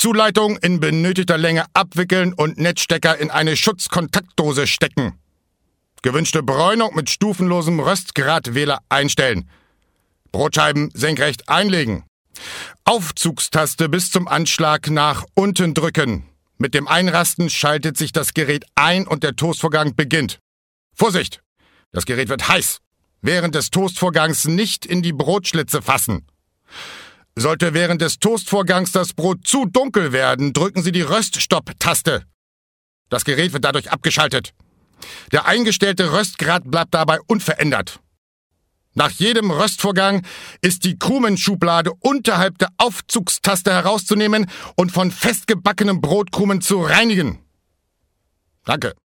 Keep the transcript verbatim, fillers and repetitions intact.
Zuleitung in benötigter Länge abwickeln und Netzstecker in eine Schutzkontaktdose stecken. Gewünschte Bräunung mit stufenlosem Röstgradwähler einstellen. Brotscheiben senkrecht einlegen. Aufzugstaste bis zum Anschlag nach unten drücken. Mit dem Einrasten schaltet sich das Gerät ein und der Toastvorgang beginnt. Vorsicht! Das Gerät wird heiß. Während des Toastvorgangs nicht in die Brotschlitze fassen. Sollte während des Toastvorgangs das Brot zu dunkel werden, drücken Sie die Röststopp-Taste. Das Gerät wird dadurch abgeschaltet. Der eingestellte Röstgrad bleibt dabei unverändert. Nach jedem Röstvorgang ist die Krumenschublade unterhalb der Aufzugstaste herauszunehmen und von festgebackenem Brotkrumen zu reinigen. Danke.